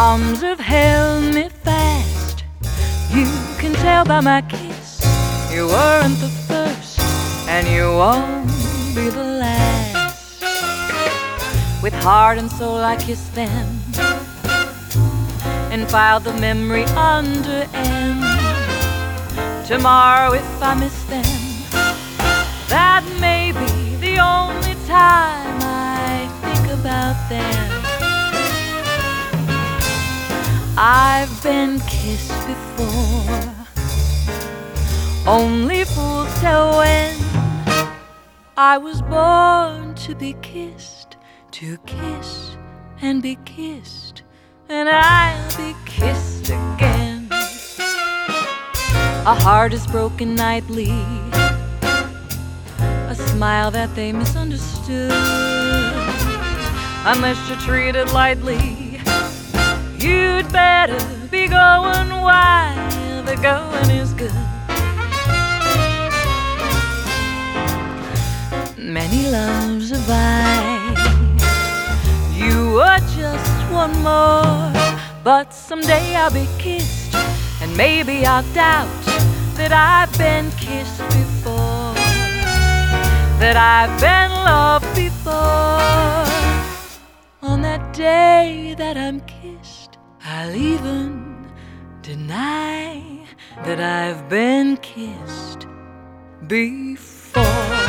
arms have held me fast. You can tell by my kiss you weren't the first, and you won't be the last. With heart and soul I kissed them and filed the memory under M. Tomorrow if I miss them, that may be the only time I think about them. I've been kissed before, only fools tell when. I was born to be kissed, to kiss and be kissed, and I'll be kissed again. A heart is broken nightly, a smile that they misunderstood. Unless you're treated lightly, you'd better be going while the going is good. Many loves have I, you are just one more. But someday I'll be kissed, and maybe I'll doubt that I've been kissed before, that I've been loved before. On that day that I'm kissed, I'll even deny that I've been kissed before.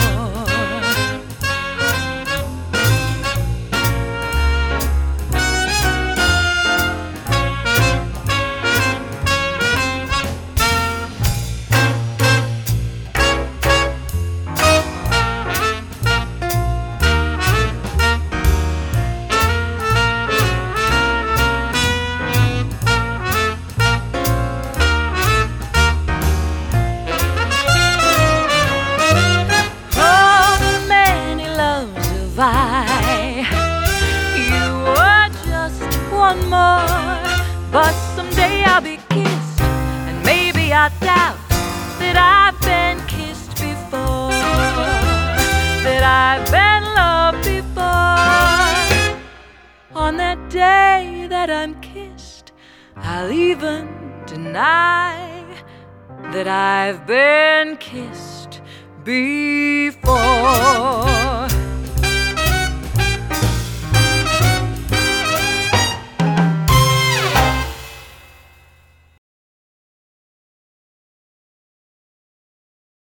You were just one more, but someday I'll be kissed, and maybe I doubt that I've been kissed before, that I've been loved before. On that day that I'm kissed, I'll even deny that I've been kissed before.